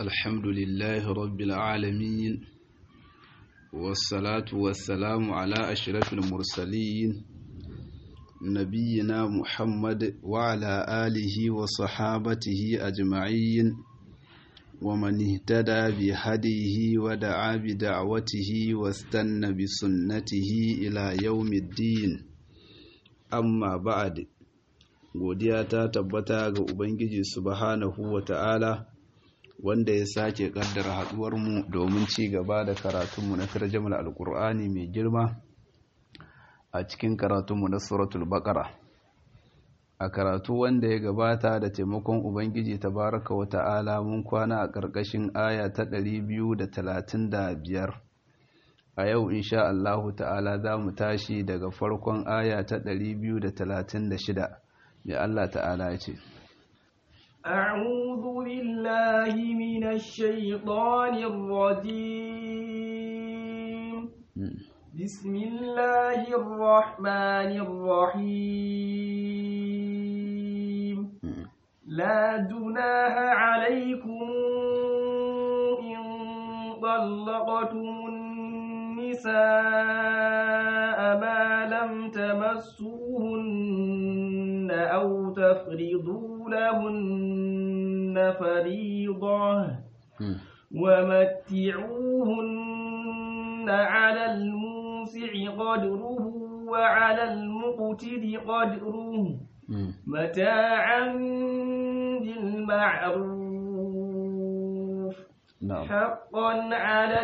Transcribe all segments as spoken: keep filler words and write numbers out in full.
الحمد لله رب العالمين والصلاة والسلام على أشرف المرسلين نبينا محمد وعلى آله وصحابته أجمعين ومن اهتدى بهديه ودعا بدعوته واستنى بسنته إلى يوم الدين أما بعد godiya ta tabbata ga Ubangiji subhanahu wa ta'ala wanda ya sake kaddara haduwarmu domin ci gaba da karatunmu na tarjumar alkur'ani mai girma a cikin karatunmu na suratul baqara. A karatu wanda ya gabata da taimakon Ubangiji tabaraka wa ta'ala mun kwana a ƙarƙashin aya ta ɗari biyu da talatin da biyar. A yau insha Allahu ta'ala za mu tashi daga farkon aya ta ɗari biyu da talatin da shida. Ya Allah ta'ala ya ce, أعوذ بالله من الشيطان الرجيم بسم الله الرحمن الرحيم لا جناح عليكم إن طلقتم النساء ما لم تمسوهن أو تفرضوا لهن فريضة ومتعوهن على الموسع قدره وعلى المقتر قدره متاعا بالمعروف حقا على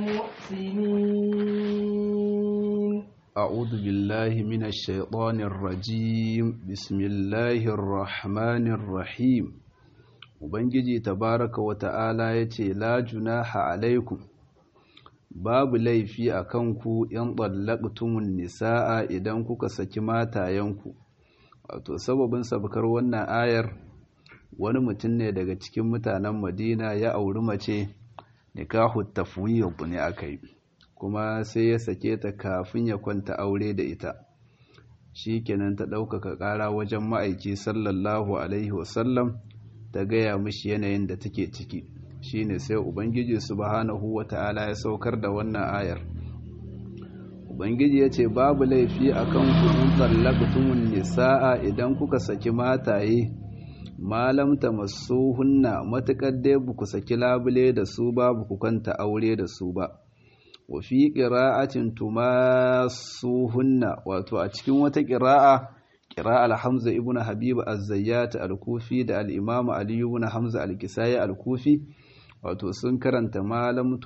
المحسنين. أعوذ بالله من الشيطان الرجيم بسم الله الرحمن الرحيم. Ubangiji tabaraka wa ta'ala ya ce, La junaha alaikum, babu laifi a kanku ‘yan tsallaktumun nisa'a idan kuka saki matayenku. Wato, sababin sabkar wannan ayar, wani mutum ne daga cikin mutanen Madina ya auri mace, nikahu tafwid ne aka yi. Kuma sai ya sake ta kafin ya kwanta aure da ita. Shi kenan ta ɗaukaka ƙara wajen ma'aiki sallallahu Alaihi wasallam ta gaya mishi yanayin da take ciki. Shi ne sai Ubangiji subhanahu wa ta'ala ya saukar da wannan ayar. Ubangiji ya ce, Babu laifi a kan kudin tsallaktumun nisa'a idan kuka saki mataye, malamta masu hunna matuƙar dai ba ku saki labule da su ba, ba ku kwanta aure da su ba. wa fi ƙira'atin tumasuhunna, wato a cikin wata ƙira'a ƙira'ar Hamza ibn Habib az-Zayyat al-Kufi da al-Imam Ali ibn Hamza al-Kisai al-Kufi, wato sun karanta malam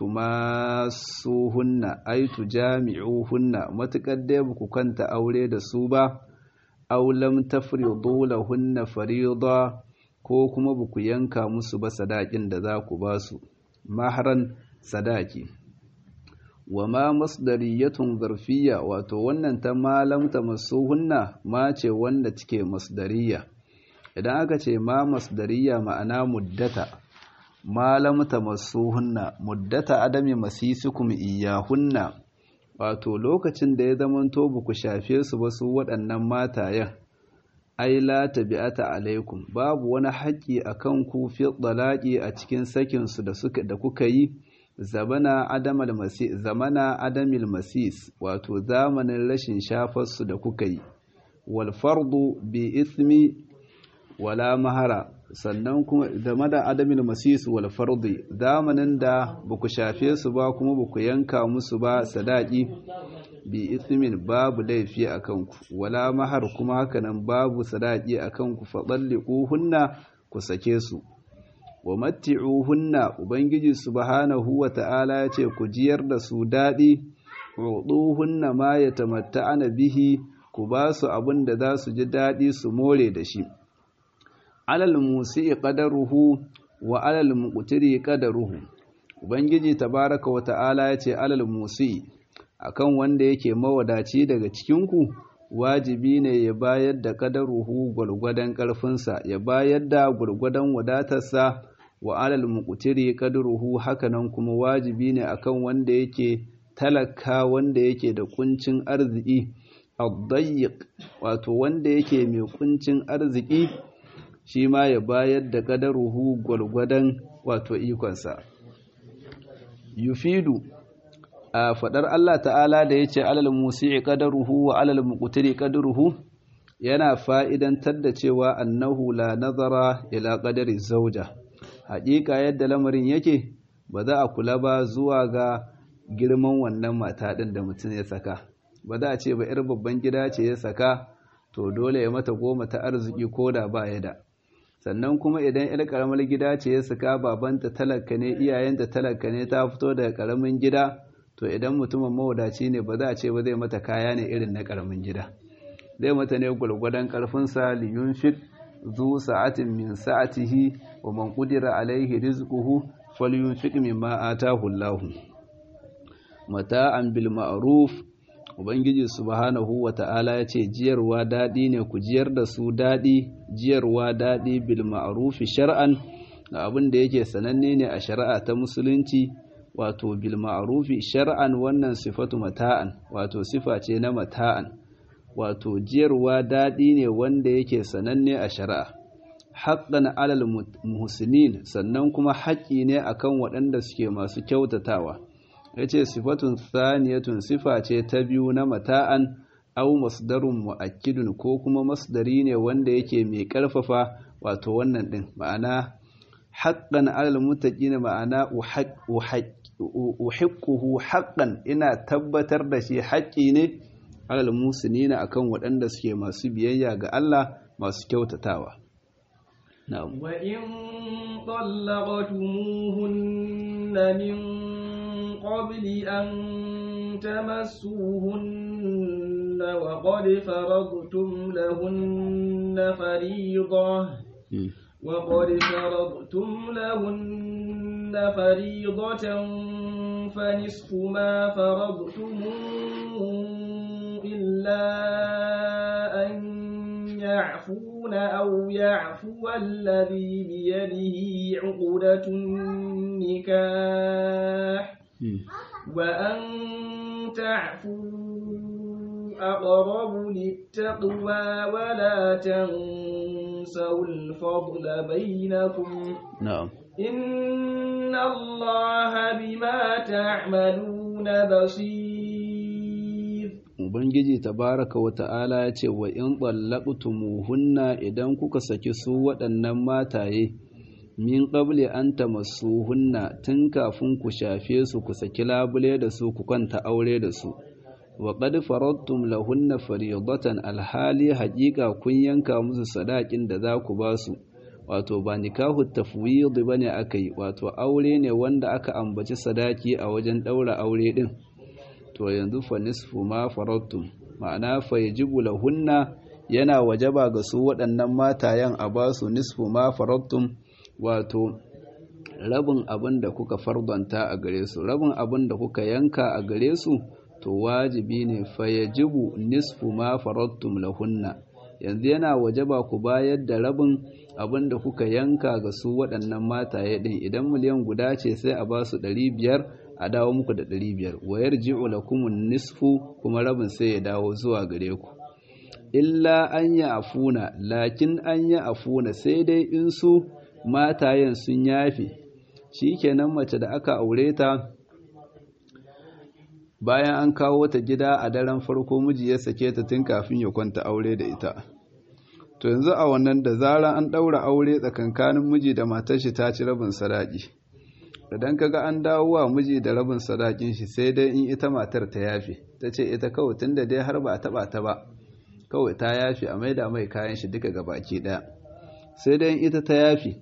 tumasuhunna ay tujami'uhunna matakar da ku kanta aure da su ba, aw lam tafridu lahunna farida, ko kuma buku yanka musu ba sadakin da za ku ba su mahran sadaki. wa ma masdariyatun zarfiyya, wato wannan ta malam tamassuhunna ma ce wanda take masdariya. Idan aka ce ma masdariya ma'ana muddata, malam tamassuhunna muddata adami masisukum iyahunna, wato lokacin da ya zamanto ba ku shafe su ba su waɗannan matayen, ai la tabi'ata alaikum, babu wani haƙƙi akan ku fi dalaqi a cikin sakin su da suka da kuka yi zamana adamal masis zamana adamil masis, wato zamanin rashin shafarsu da kuka yi, wal fardu bi ismi wala mahara, sannan kuma zamana adamil masis wal fardi, zamanin da baku shafe su ba kuma baku yanka musu ba sadaki, bi ismin babu laifi akan ku, wala mahar kuma hakanan babu sadaki akan ku, fadalliquhunna ku sake su. wa matti'uhunna, ubangiji subhanahu wa ta'ala ya ce ku jiyar da su daɗi, ruduhunna ma yatamatta'ana bihi, ku ba su abin da za su ji daɗi su more da shi. alal musi'i qadaruhu wa alal muqtiri qadaruhu, ubangiji tabaraka wa ta'ala ya ce alal musi'i, akan wanda yake mawadaci daga cikin ku wajibi ne ya bayar da qadaruhu gurgudan ƙarfinsa, ya bayar da gurgudan wadatarsa, wa alal muqtiri qadruhu, hakanan kuma wajibi ne akan wanda yake talaka, wanda yake da kuncin arziki, ad-dayyiq, wato wanda yake mai kuncin arziki, shi ma ya bayar da qadaruhu gwargwadon wato ikonsa. Yufidu a fadar Allah ta'ala da yace alal musi'i qadaruhu wa alal muqtiri qadaruhu yana fa'idantar da cewa annahu la nazara ila qadari zauja. Haƙiƙa yadda lamarin yake ba za a kula ba zuwa ga girman wannan mata ɗin da mutum ya saka, ba za a ce ba 'yar babban gida ce ya saka to dole ya mata goma ta arziki ko da ba ya da. Sannan kuma idan 'yar ƙaramar gida ce ya saka, babanta talaka ne, iyayenta talaka ne, ta fito daga ƙaramin gida, to idan mutumin mawadaci ne ba za a ce ba zai mata kaya ne irin na ƙaramin gida, zai mata ne gwargwadon ƙarfinsa. liyunfiq zu sa'atin min sa'atihi wa man qudira alaihi rizquhu falyunfiq mimma atahu Allah. Mata'an bil ma'ruf, ubangiji subhanahu wata'ala yace jiyarwa dadi ne, ku jiyar da su dadi, jiyarwa dadi bil ma'ruf shar'an, abin da yake sananne ne a shari'a ta musulunci. Wato bil ma'ruf shar'an wannan sifatu mata'an, wato sifa ce na mata'an, wato jiyarwa dadi ne wanda yake sananne a shari'a. Haqqan alal muhsinin, sannan kuma haƙƙi ne akan waɗanda suke masu kyautatawa. Yace sifatun thaniyatun, sifa ce ta biyu na mata'an, aw masdarun mu'akkidun, ko kuma masdari ne wanda yake mai ƙarfafa wato wannan din, ma'ana haqqan alal muttaqina, ma'ana uhaqquhu haqqan, ina tabbatar da shi haƙƙi ne alal muhsinina akan waɗanda suke masu biyayya ga Allah, masu kyautatawa. Na'am. Wa in طلقتموهن min قبل أن تمسوهن وقد فرضتم لهن فريضة وقد فرضتم لهن فريضة فنصف ما فرضتم إلا أن يعفون أو يعفو الذي بيده عقدة النكاح وأن تعفوا أقرب للتقوى ولا تنسوا الفضل بينكم. نعم. إن الله بما تعملون بصير. Ubangiji tabaraka wa ta'ala ya ce wa in tsallaqtumuhunna, idan kuka saki su waɗannan mataye, min qabli an tamassuhunna, tun kafin ku shafe su, ku saki labule da su, ku kwanta aure da su. Wa qad faradtum lahunna faridatan, alhali haƙiƙa kun yanka musu sadakin da za ku ba su. Wato ba nikahu tafwid bane akai, wato aure ne wanda aka ambaci sadaki a wajen daura aure din. To yanzu fa nisfu ma faradtum, ma'ana fa yajibu lahunna, yana wajaba ga su waɗannan matayen a ba su nisfu ma faradtum, wato rabin abin da kuka fardanta a gare su, rabin abin da kuka yanka a gare su, to wajibi ne fa yajibu nisfu ma faradtum lahunna. Yanzu yana wajaba ku bayar da rabin abin da kuka yanka ga su waɗannan mataye din. Idan miliyan guda ce sai a ba su ɗari biyar, a dawo muku da ɗari biyar. Wa yarji'u lakumun nisfu, kuma rabin sai ya dawo zuwa gare ku. Illa an ya afuna, lakin an ya afuna, sai dai in su matayen sun yafe. Shikenan mace da aka aure ta, bayan an kawo ta gida a daren farko, miji ya sake ta tun kafin ya kwanta aure da ita. To yanzu a wannan, da zarar an ɗaura aure tsakankanin miji da matar shi, ta ci rabin sadaki. Idan kaga an dawo wa miji da rabin sadakin shi, sai dai in ita matar ta yafe, ta ce ita kawai tunda dai har ba a taba ta ba, kawai ta yafe a maida mai kayan shi duka gabaki daya. Sai dai in ita ta yafe.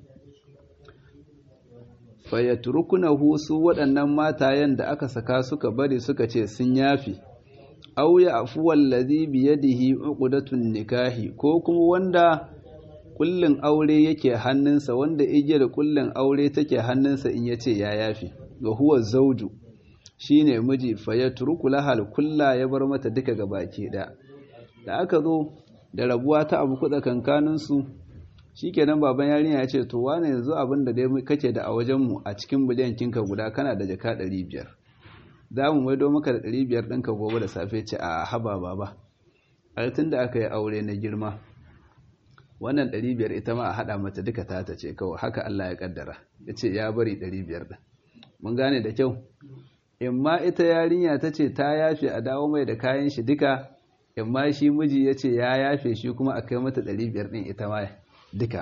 Fa yatrukunahu, su waɗannan matayen da aka saka suka bari suka ce sun yafe. Aw ya afu wallazi bi yadihi uqdatun nikahi, ko kuma wanda kullin aure yake hannunsa, wanda igiyar kullin aure take hannunsa, in yace ya yafi, ga huwa zauju, shine miji. Fa yatruku lahal kulla, ya bar mata duka gabaki da da aka zo da rabuwa ta abu kuɗa kankanin su, shikenan baban yarinya ya ce to wane, yanzu abin da dai kake da a wajen mu a cikin miliyan kinka guda, kana da jaka ɗari biyar, za mu maido maka da ɗari biyar ɗinka gobe da safe. Ce a haba baba, a tun da aka yi aure na girma, wannan ɗari biyar ita ma a haɗa mata duka tata ce kawai, haka Allah ya ƙaddara ya ce ya bari ɗari biyar ɗin. Mun gane da kyau. In ma ita yarinya ta ce ta yafe a dawo mai da kayan shi duka, in ma shi miji ya ce ya yafe shi kuma a kai mata ɗari biyar ɗin ita ma duka.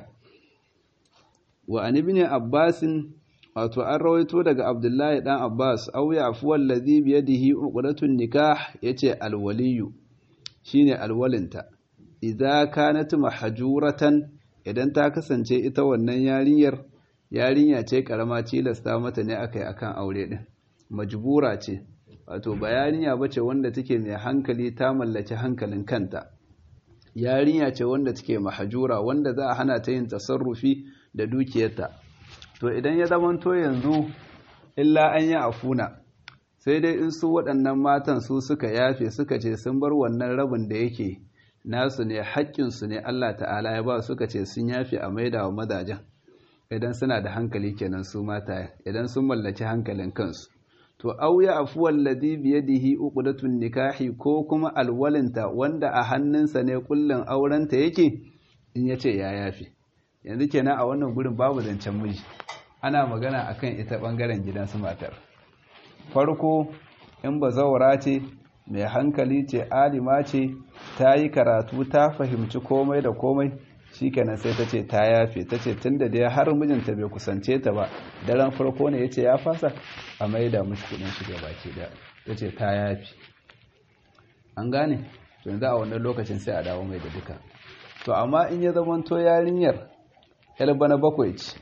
Wa an ibn Abbasin, wato an rawaito daga Abdullahi dan Abbas, aw ya'fu allazi bi yadihi uqdatun nikah, yace alwaliyu shine alwalinta, idza kanat mahjuratan, idan ta kasance ita wannan yarinyar yarinya ce karama tilasta mata ne akai akan aure din, majbura ce, wato ba yarinya bace wanda take mai hankali ta mallaki hankalin kanta, yarinya ce wanda take mahjura, wanda za a hana ta yin tasarrufi da dukiyarta. To idan ya zamanto yanzu illa an yi afuna, sai dai in su waɗannan matan su suka yafe suka ce sun bar wannan rabin da yake nasu ne, haƙƙinsu ne Allah ta'ala ya ba, suka ce sun yafe a maida wa mazajen, idan suna da hankali kenan su mata, idan sun mallaki hankalin kansu. To auya afuwal ladhi bi yadihi uqdatun nikahi, ko kuma alwalinta wanda a hannunsa ne kullun aurenta yake, in yace ya yafe. Yanzu kenan a wannan gurin babu zancen miji, ana magana akan ita bangaren gidan su matar. Farko in bazawara ce, mai hankali ce, alima ce, ta yi karatu, ta fahimci komai da komai, shikenan sai ta ce ta yafe, ta ce tunda dai har mijinta bai kusance ta ba, daren farko ne yace ya fasa, a maida mishi kudin shi ga baki daya, yace ta yafe. An gane? To yanzu a wannan lokacin sai a dawo mai da duka. To amma in ya zamanto yarinyar yar bana bakwai ce,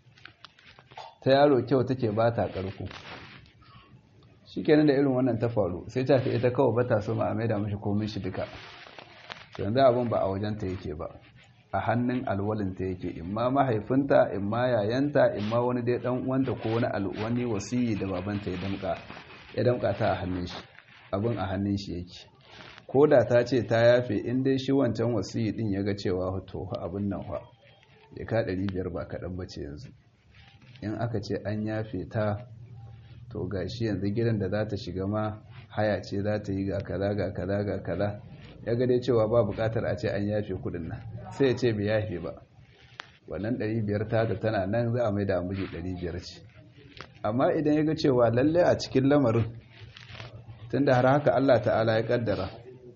ta yaro kyau take ba ta ƙarko, shi kenan da irin wannan ta faru sai ta fi ita kawai bata so ma a maida mashi komin shi duka. Yanzu abin ba a wajenta yake ba, a hannun alwalinta yake, in ma mahaifinta, in ma yayanta, in ma wani dai dan uwanta ko wani alwani wasiyi da babanta ya damka ya damka ta a hannun shi, abin a hannun shi yake. Ko da ta ce ta yafe, in dai shi wancan wasiyi din ya ga cewa to abin nan fa ya ka ɗari biyar ba kaɗan bace yanzu, in aka ce an yafe ta, to ga shi yanzu gidan da za ta shiga ma haya ce za ta yi ga kaza ga kaza ga kaza, ya ga dai cewa ba buƙatar a ce an yafe kuɗin nan, sai ya ce bai yafe ba, wannan ɗari biyar ta da tana nan za a mai da miji ɗari biyar ce. Amma idan ya ga cewa lallai a cikin lamarin, tunda har haka Allah ta'ala ya ƙaddara,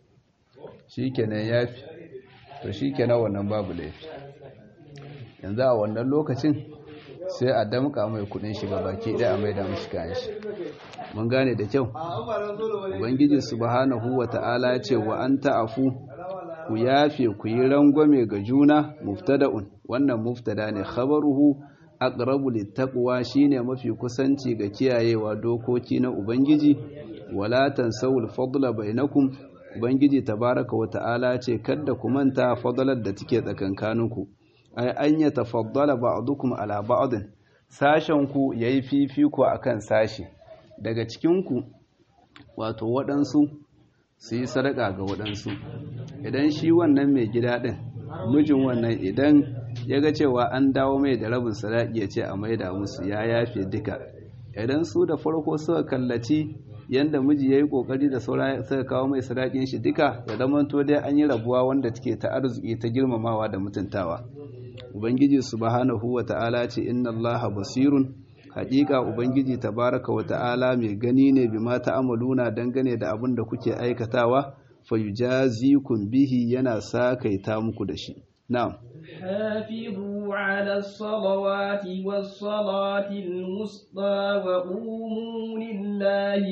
shi kenan yafe, to shi kenan wannan babu laifi. Yanzu a wannan lokacin sai a damka mai kudin shiga baki ɗaya a maida mashi kayan shi. Mun gane da kyau. Ubangiji subhanahu wa ta'ala ce wa an ta'afu, ku yafe ku yi rangwame ga juna, muftada'un, wannan muftada ne, khabaruhu aqrabu littaqwa, shine mafi kusanci ga kiyayewa dokoki na Ubangiji. Wala tansawul fadla bainakum, Ubangiji tabaraka wa ta'ala ce kada ku manta fadlar da take tsakankaninku, ai an ya tafaddala ba'dukum ala ba'din, sashen ku yayi fifiko akan sashi daga cikin ku, wato waɗansu su yi sadaka ga waɗansu. Idan shi wannan mai gida din, mijin wannan, idan ya ga cewa an dawo mai da rabin sadaki, ya ce a maida musu, ya yafe duka. Idan su da farko suka kallaci yanda miji yayi kokari da saura suka kawo mai sadakin shi duka, ya zamanto dai an yi rabuwa wanda take ta arziki, ta girmamawa da mutuntawa. Ubangiji subhanahu wa ta'ala ce inna Allaha basirun, haƙiƙa Ubangiji tabaraka wa ta'ala mai gani ne bima ta'amaluna, dangane da abin da kuke aikatawa, fayujazikum bihi, yana sakaita muku da shi. Na'am. حافظوا على الصلوات والصلاة الوسطى وقوموا لله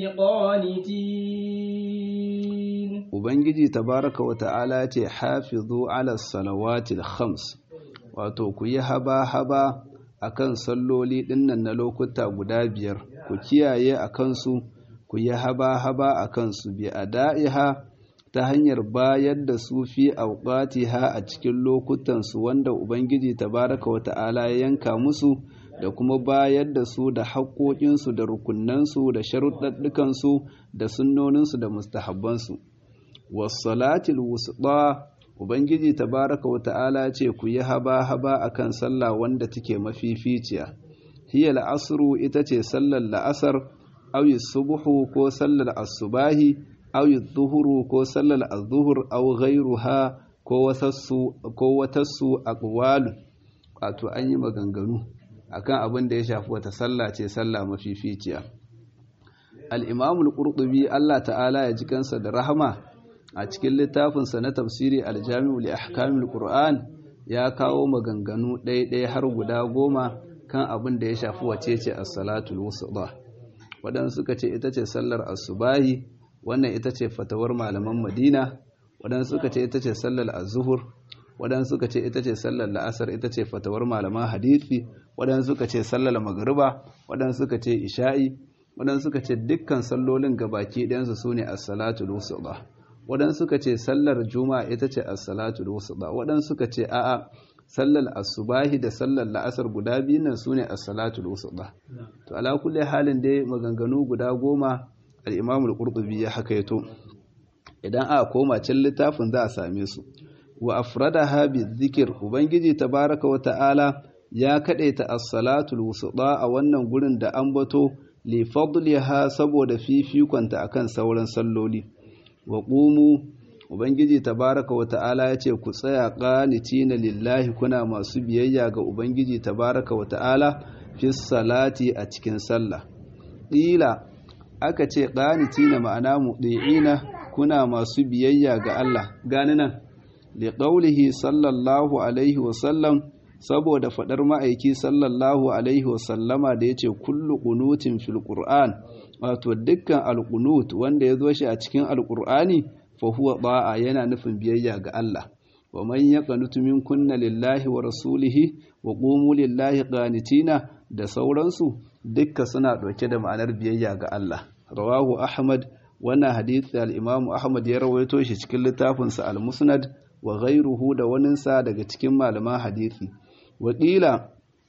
قانتين. Ubangiji tabaraka wa ta'ala ce hafizu ala salawatil khams, wato ku yi haba-haba akan salloli dinnan na lokuta guda biyar, ku kiyaye akan su, ku yi haba-haba akan su, bi ada'iha, ta hanyar bayar da su fi auqatiha a cikin lokutansu wanda Ubangiji tabaraka wa ta'ala ya yanka musu, da kuma bayar da su da haƙoƙinsu da rukunansu da sharuɗaɗɗukansu da sunnoninsu da mustahabbansu. Wassalatil wusṭa, Ubangiji tabaraka wa ta'ala ce ku yi haba-haba akan sallah wanda take mafificiya. Hiya la'asru, ita ce sallar la'asar, aw subhu ko sallar asubahi, aw zuhuru ko sallar az-zuhur aw ghayruha ko wasassu ko watassu aqwalu wato an yi maganganu akan abin da ya shafi wata sallah ce sallah mafificiya. al-Imam al-Qurtubi Allah ta'ala ya ji kansa da rahama a cikin littafinsa na tafsiri al-Jami' li ahkamil Qur'an ya kawo maganganu ɗaya-ɗaya har guda goma kan abin da ya shafi wace ce as-salatul wusta. Waɗansu suka ce ita ce sallar asubahi, wannan ita ce fatawar malaman Madina. Waɗansu suka ce ita ce sallar az-zuhur, waɗansu suka ce ita ce sallar la'asar, ita ce fatawar malaman hadisi. Waɗansu suka ce sallar magriba, waɗansu suka ce isha'i, waɗansu suka ce dukkan sallolin gabaki ɗayansu sune as-salatul wusta. Waɗansu suka ce sallar juma'a ita ce as-salatul wusta. Waɗansu suka ce a'a sallar asubahi da sallar la'asar guda biyun nan sune as-salatul wusta. To ala kulli halin dai maganganu guda goma al-Imam al-Qurtubi ya hakaito. Idan aka koma cikin littafin za a same su. Wa afradaha bi-dhikr, ubangiji tabaraka wa ta'ala ya kadaita as-salatul wusta a wannan gurin da ambato li fadliha saboda fifikonta akan sauran salloli. Wa qumu, ubangiji tabaraka wa ta'ala ya ce ku tsaya qanitina lillahi, kuna masu biyayya ga ubangiji tabaraka wa ta'ala fi salati a cikin sallah. Qila, aka ce qanitina ma'ana mudi'ina, kuna masu biyayya ga Allah. Gani nan li qawlihi sallallahu alaihi wa sallam, saboda fadar ma'aiki sallallahu alaihi wa sallama da yace kullu qunutin fil qur'an, wato dukkan alqunut wanda ya zo shi a cikin alqur'ani fa huwa ba'a, yana nufin biyayya ga Allah. Wa man yaqnutu minkunna lillahi wa rasulihi wa qumu lillahi qanitina da sauransu dukka suna dauke da ma'anar biyayya ga Allah. Rawahu Ahmad, wannan hadisi al-Imam Ahmad ya rawaito shi cikin littafinsa al-Musnad wa ghayruhu da waninsa daga cikin malaman hadisi. Wakila,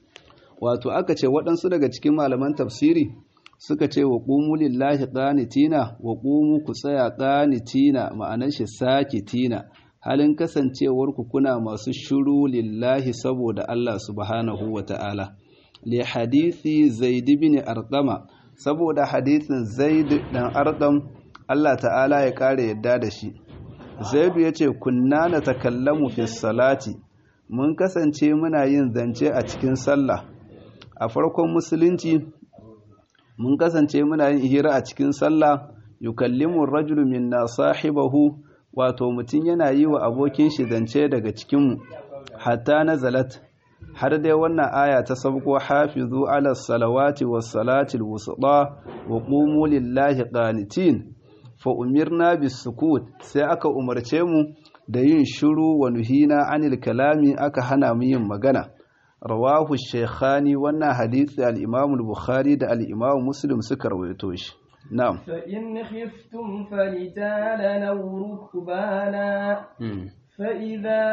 wato aka ce waɗansu daga cikin malaman tafsiri suka ce wa qumu lillahi qanitina, wa qumu ku tsaya qanitina ma'anar shi sakitina, halin kasancewar ku kuna masu shiru lillahi saboda Allah subhanahu wata'ala. Li hadisi Zaid ibn Arqam, saboda hadisin Zaid dan Arqam Allah ta'ala ya kare yadda da shi. Zaid yace kunna natakallamu fi salati, mun kasance muna yin zance a cikin sallah. A farkon musulunci mun kasance muna yin hira a cikin sallah. Yukallimu ar-rajulu minna sahibahu, wato mutum yana yi wa abokin shi zance daga cikinmu. Hatta nazalat, har dai wannan aya ta sabko hafizu ala salawati was salati al-wusta wa qumu lillahi qanitin. Fa umirna bis sukut, sai aka umarce mu da yin shiru, wa nuhina anil kalami, aka hana mu yin magana. Rawahu shaykhani, wannan hadisi al-Imam al-Bukhari da al-Imam Muslim suka rawaito shi. Na'am. Fa in khiftum farijalan aw rukbana fa idza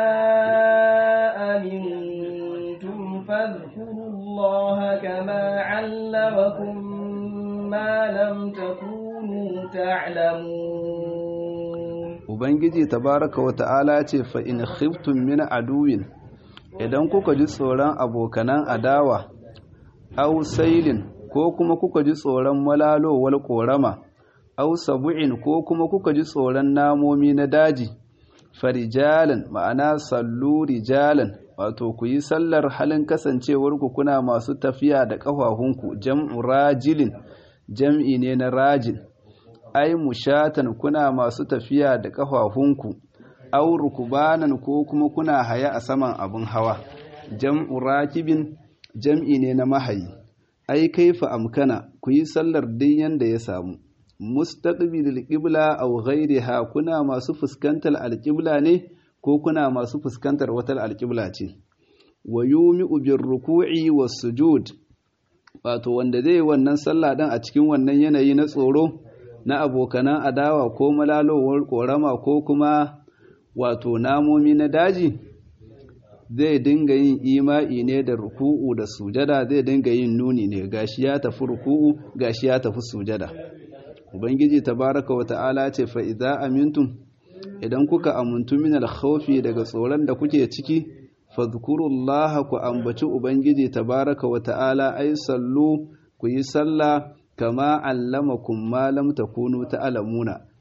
amintum fadhkurullaha kama 'allamakum ma lam takunu ta'lamun. Ubangiji tabaraka wa ta'ala ce fa in khiftum min aduwin, idan kuka ji tsoron abokanan adawa, aw sailin ko kuma kuka ji tsoron malalowar korama, aw sabu'in ko kuma kuka ji tsoron namomi na daji, farijalan ma'ana sallu rijalan, wato ku yi sallar halin kasancewar ku kuna masu tafiya da ƙafafunku. Jam'u rajilin, jam'i ne na rajil. Ai mushatan, kuna masu tafiya da ƙafafunku. Aw rukbanan ko kuma kuna haya a saman abin hawa. Jam'u rakibin, jam'i ne na mahayi. Ai kaifa amkana, ku yi sallar din yanda ya samu. Mustaqbilil qibla aw ghayriha, kuna masu fuskantar alqibla ne ko kuna masu fuskantar wata alqibla ce. Wa yumi'u bir ruku'i was sujud, wato wanda zai wannan sallah dan a cikin wannan yanayi na tsoro na abokanan adawa ko malalowar korama ko kuma wato namomi na daji, zai dinga yin ima'i ne da ruku'u da sujada, zai dinga yin nuni ne gashi ya tafi ruku'u gashi ya tafi sujada. Ubangiji tabaraka wa ta'ala ce fa idza amintum, idan kuka amuntu min al-khawfi daga tsoron da kuke ciki, fadhkurullaha, ku ambaci ubangiji tabaraka wa ta'ala, ay sallu, ku yi sallah kama allamakum ma lam takunu ta'lamuna,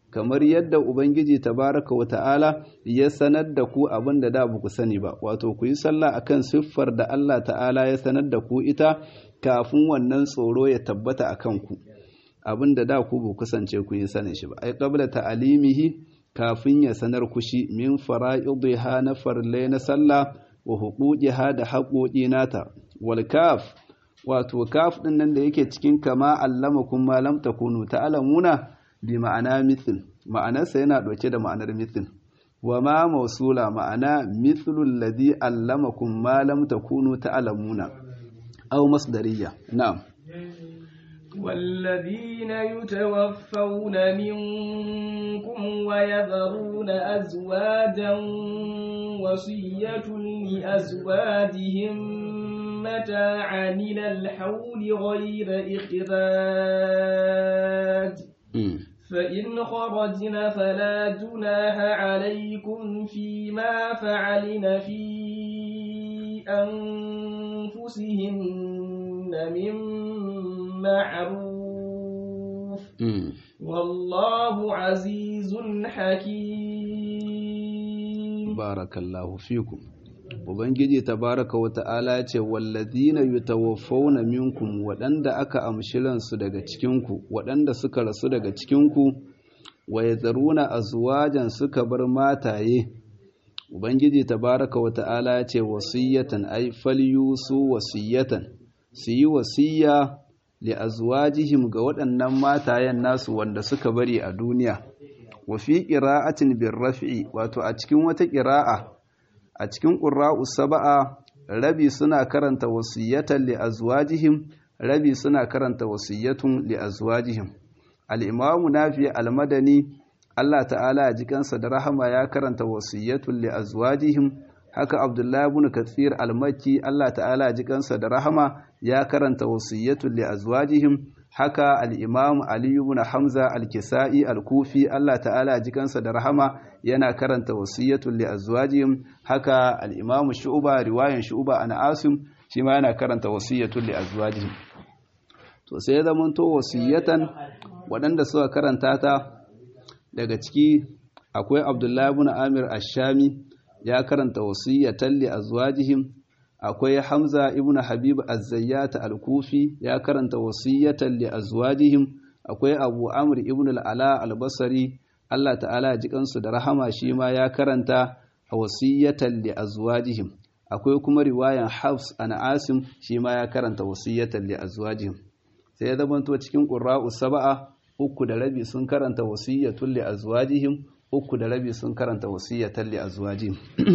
kamar yadda ubangiji tabaraka wa ta'ala ya sanar da ku abin da da ku sani ba, wato ku yi sallah akan siffar da Allah ta'ala ya sanar da ku ita kafin wannan tsoro ya tabbata akan ku, abin da da ku bu kusance ku yi sanin shi ba, ai qabla ta'alimihi, kafin ya sanar ku shi, min fara'idiha, na farle na sallah, wa huquqiha, da haƙoƙi nata, wal kaf, wato kaf din nan da yake cikin kama allamakum ma lam takunu ta'lamuna, bi ma'ana mithl, ma'anarsa yana ɗauke da ma'anar mithl, wa ma mausula, ma'ana mithlul ladhi allamakum ma lam takunu ta'lamuna, aw masdariyya. Na'am. والذين يتوفون منكم ويذرون أزواجا وصية لأزواجهم متاعا إلى الحول غير إخراج، فإن خرجن فلا جناح عليكم فيما فعلن في أنفسهن من معروف، والله عزيز حكيم. بارك الله فيكم. Ubangiji tabaraka wa ta'ala ce, wallazina yutawaffawna minkum, waɗanda aka amshi ransu daga cikinku, waɗanda suka rasu daga cikinku, wa yazaruna azwajan, suka bar mataye. Ubangiji tabaraka wa ta'ala ce, wasiyatan, ay falyusu wasiyatan, su yi wasiya li azwajihim, ga waɗannan matayen nasu wanda suka bari a duniya. Wa fi qira'atin birraf'i, wato a cikin wata qira'a, a cikin ƙura'u saba'a, rabi suna karanta wasiyatan li azwajihim, rabi suna karanta wasiyatun li azwajihim. Al-Imamu Nafi al-Madani, Allah ta'ala ya ji kansa da rahama, ya karanta wasiyatun li azwajihim. Haka Abdullah ibn Kathir al-Makki, Allah ta'ala ya ji kansa da rahama, ya karanta wasiyatun li azwajihim. Haka al-Imam Ali ibn Hamza al-Kisa'i al-Kufi, Allah ta'ala ya ji kansa da rahama, yana karanta wasiyatul li azwajihim. Haka al-Imam Shu'ba, riwayan Shu'ba an Asim, shi ma yana karanta wasiyatul li azwajihim. To sai ya zamanto wasiyatan, waɗanda suka karanta ta daga ciki akwai Abdullah ibn Amir ash-Shami, ya karanta wasiyatan li azwajihim. Akwai Hamza ibn Habib az-Zayyat al-Kufi, ya karanta wasiyatan li azwajihim. Akwai Abu Amr ibn al-Ala al-Basri, Allah ta'ala ji kansu da rahama, shi ma ya karanta wasiyatan li azwajihim. Akwai kuma riwayan Hafs an Asim, shi ma ya karanta wasiyatan li azwajihim. Sai ya zamanto cikin qurra'u sab'a, uku da rabi sun karanta wasiyatan li azwajihim, uku da rabi sun karanta wasiyatan li azwajihim.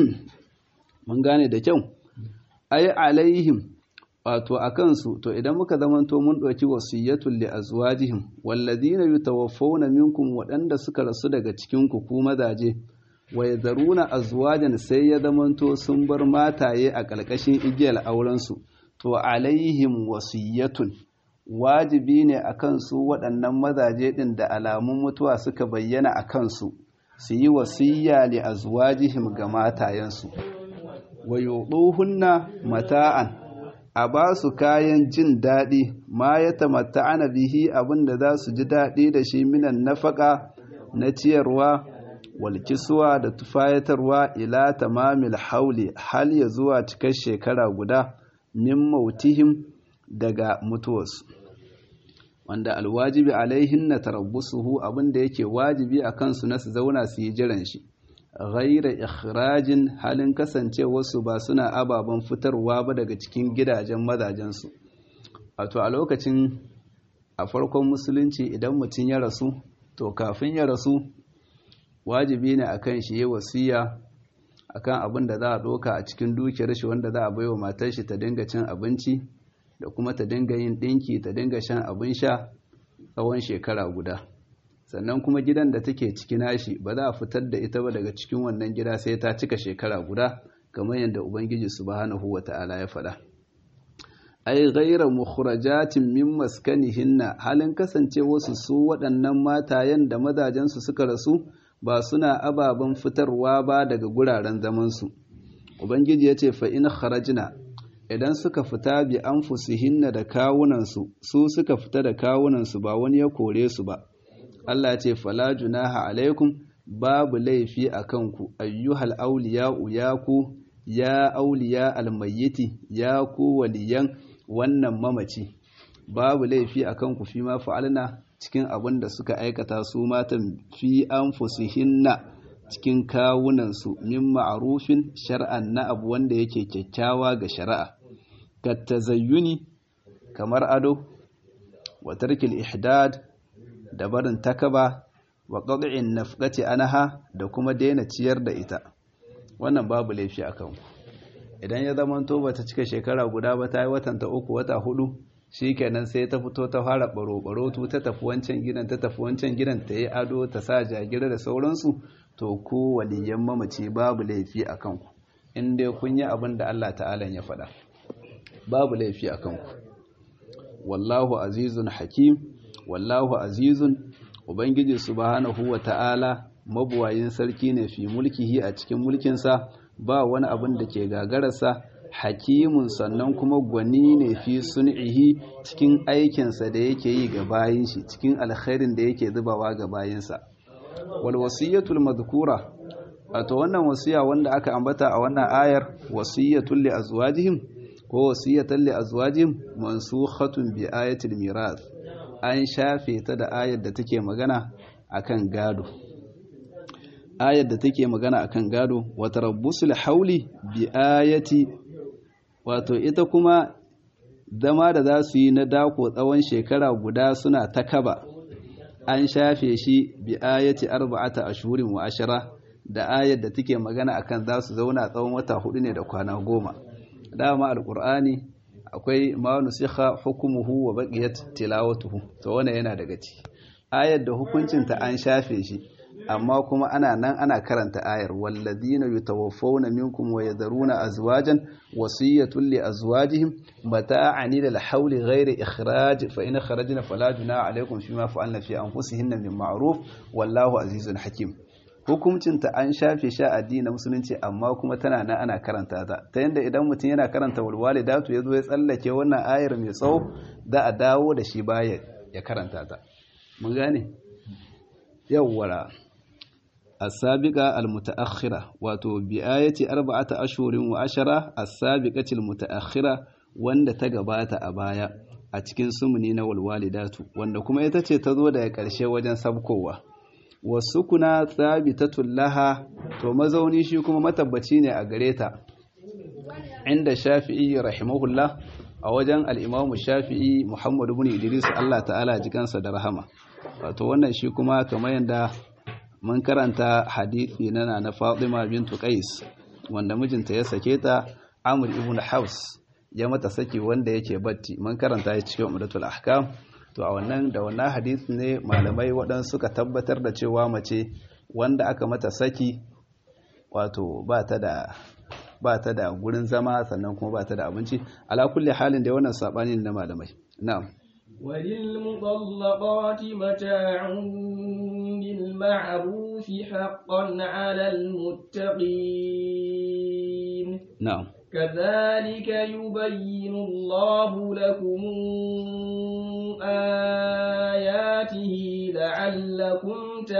Mun gane da kyau. Ai alaihim, wato a kansu. To idan muka zamanto mun ɗauki wasiyyatul li azwajihim, wallazina yutawaffawna minkum, waɗanda suka rasu daga cikin ku ku mazaje, wa yadharuna azwajan, sai ya zamanto sun bar mataye a ƙarƙashin igiyar auren su, to alaihim wasiyyatun, wajibi ne akan su waɗannan mazaje din da alamun mutuwa suka bayyana akan su, su yi wasiyya li azwajihim ga matayensu. Wa yuduhunna mata'an, a ba su kayan jin daɗi, ma ya tamatta'ana bihi, abinda za su ji daɗi da shi, minan nafaka, na ciyarwa, wal kiswa, da tufayatarwa, ila tamamil hauli, hal ya zuwa cikar shekara guda, min mautihim, daga mutuwarsu. Wanda alwajibi alaihinna tarabbusuhu, abinda yake wajibi a kansu na su zauna su yi jiran shi. Ghaira ikhrajin, halin kasancewarsu ba suna ababen fitarwa ba daga cikin gidajen mazajensu. Wato a lokacin, a farkon musulunci, idan mutum ya rasu, to kafin ya rasu wajibi ne akan shi yi wasiya akan abin da za a ɗauka a cikin dukiyar shi, wanda za a baiwa matar shi ta dinga cin abinci, da kuma ta dinga yin ɗinki, ta dinga shan abin sha tsawon shekara guda. Sannan kuma gidan da take ciki nashi ba za a fitar da ita ba daga cikin wannan gida sai ta cika shekara guda, kamar yadda Ubangiji subhanahu wata'ala ya faɗa. Ai ghaira mukhrajatin min maskanihinna, halin kasance wasu su waɗannan matayen da mazajensu suka rasu ba suna ababen fitarwa ba daga guraren zamansu. Ubangiji ya ce fa in kharajna, idan suka fita bi anfusihinna da kawunansu, su suka fita da kawunansu, ba wani ya kore su ba. Allah ya ce fala junaha alaikum babu laifi akan ku ayyuhal awliya'u ya ku ya awliya almayyiti ya ku waliyan wannan mamaci babu laifi akan ku fi ma fa'alna cikin abin da suka aikata su matan fi anfusihinna cikin kawunansu min ma'arufin shar'an na abu wanda yake kyakkyawa ga shari'a ka tazayyuni kamar ado wa tarkil ihdad da barin takaba wa qad'in nafqati anha da kuma daina ciyar da ita wannan babu laifi akan ku idan ya zama to bata cika shekara guda ba ta yi watan ta uku wata hudu shikenan sai ta fito ta fara baro-baro ta tafi wancan gidan ta tafi wancan gidan ta yi ado ta sa jagira da sauransu to ko waliyan mamaci babu laifi a kanku in dai kun yi abin da Allah ta'ala ya faɗa babu laifi a kanku wallahu azizun hakim wallahu azizun ubangiji subhanahu wa ta'ala mabuwayin sarki ne fi mulkihi a cikin mulkinsa ba wani abin da ke gagararsa hakimun sannan kuma gwani ne fi sun'ihi cikin aikinsa da yake yi ga bayin shi cikin alkhairin da yake zubawa ga bayinsa wal wasiyatul madhkura wato wannan wasiya wanda aka ambata a wannan ayar wasiyatul li azwajihim ko wasiyatan li azwajihim mansukhatun bi ayatil mirath an shafe ta da ayar da take magana akan gado ayar da take magana akan gado wa tarabbusul hauli bi ayati wato ita kuma zama da za su yi na dako tsawon shekara guda suna ta kaba an shafe shi bi ayati arba'ata ashhurin wa ashara da ayar da take magana akan za su zauna tsawon wata hudu ne da kwana goma dama alqur'ani akwai ma nusikha hukmuhu wa baqiyat tilawatuhu to wannan yana daga ciki ayar da hukuncin ta an shafe shi amma kuma ana nan ana karanta ayar walladina yutawaffawna minkum wa yadharuna azwajan wasiyatan li azwajihim mata'an ila al-hawli ghayri ikhraj fa in kharajna fala junaha alaykum fima fa'alna fi anfusihinna min ma'ruf wallahu azizun hakim hukuncin ta an shafe shi addinin musulunci amma kuma tana nan ana karanta ta ta yanda idan mutum yana karanta walwalidatu yazo ya tsallake wannan ayar mai tsawo da a dawo da shi baya ya karanta ta mun gane yawwara السابقة المتأخرة واتو بآية أربعة أشهر وعشرة السابقة المتأخرة وند تقبات أبايا أتكين سمنين والوالدات وند كما يتشي تذود يكالشي وجن سبكوة والسكنة ثابتة لها ومزوني شيكم متبتين أقريتا عند الشافعي رحمه الله أوجن الإمام الشافعي محمد بن إدريس الله تعالى جكان صدرهما واتو وانا شيكما كما يندا mun karanta hadisi na na Fatima bintu Qais wanda mijinta ya sake ta Amr ibn Hafs ya mata saki wanda yake batti mun karanta ya cikin Umdatul Ahkam to a wannan da wannan hadisi ne malamai waɗansu suka tabbatar da cewa mace wanda aka mata saki wato ba ta da ba ta da gurin zama sannan kuma ba ta da abinci ala kulli halin da wannan sabani ne na malamai na'am وللمطلقات متاع بالمعروف حقا على المتقين نعم كذلك يبين الله لكم آياته لعلكم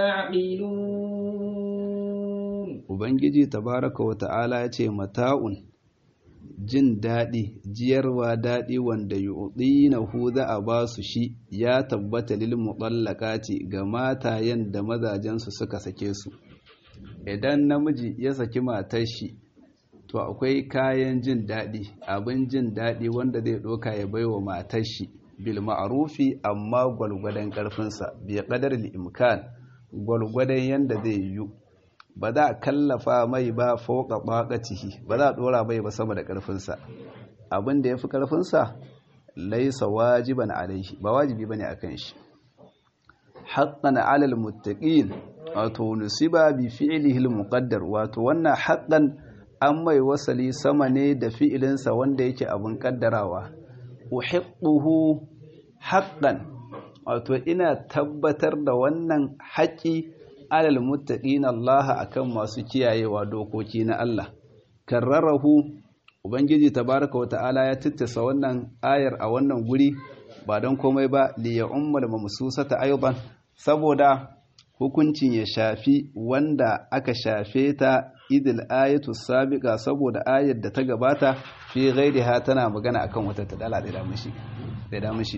تعقلون وبنجي تبارك وتعالى يتي متاع jin daɗi jiyarwa daɗi wanda yu'dina hu za a ba su shi ya tabbata lil mutallaqati ga matayen da mazajensu suka sake su idan namiji ya saki matar shi to akwai kayan jin daɗi abin jin daɗi wanda zai ɗauka ya baiwa matar shi bil ma'rufi amma gwalgwadon ƙarfinsa bi qadaril imkan gwalgwadon yanda zai yi ba za a kallafa mai ba fauka ɓaƙacihi ba za a ɗora mai ba sama da ƙarfinsa abin da ya fi ƙarfinsa laisa wajiban alaihi ba wajibi ba ne a kan shi haƙƙan alal muttaƙin wato nusiba bi fi'ilihil muqaddar wato wannan haƙƙan an mai wasali sama ne da fi'ilinsa wanda yake abin ƙaddarawa uhiqquhu haƙƙan wato ina tabbatar da wannan haƙƙi alal muttaqina Allah akan masu kiyayewa dokoki na Allah karrarahu ubangiji tabaraka wa ta'ala ya tittasa wannan ayar a wannan guri ba don komai ba li ya ummul mamsusata aidan saboda hukuncin ya shafi wanda aka shafe ta idil ayatu sabiqa saboda ayar da ta gabata fi ghairiha tana magana akan wata tadala da damishi da damishi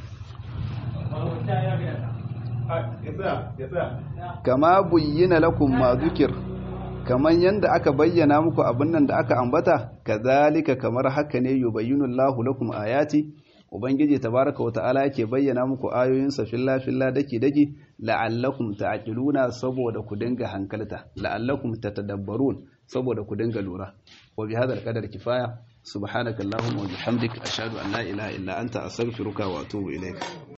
kama buyyina lakum ma dhukir kaman yanda aka bayyana muku abin nan da aka ambata kazalika kamar haka ne yubayyinu Allahu lakum ayati ubangiji tabaraka wa ta'ala yake bayyana muku ayoyinsa filla filla daki daki la'allakum ta'qiluna saboda ku dinga hankalta la'allakum tatadabbarun saboda ku dinga lura wa bi hadha al-qadar kifaya subhanakallahumma wa bihamdika ashhadu an la ilaha illa anta astaghfiruka wa atubu ilayk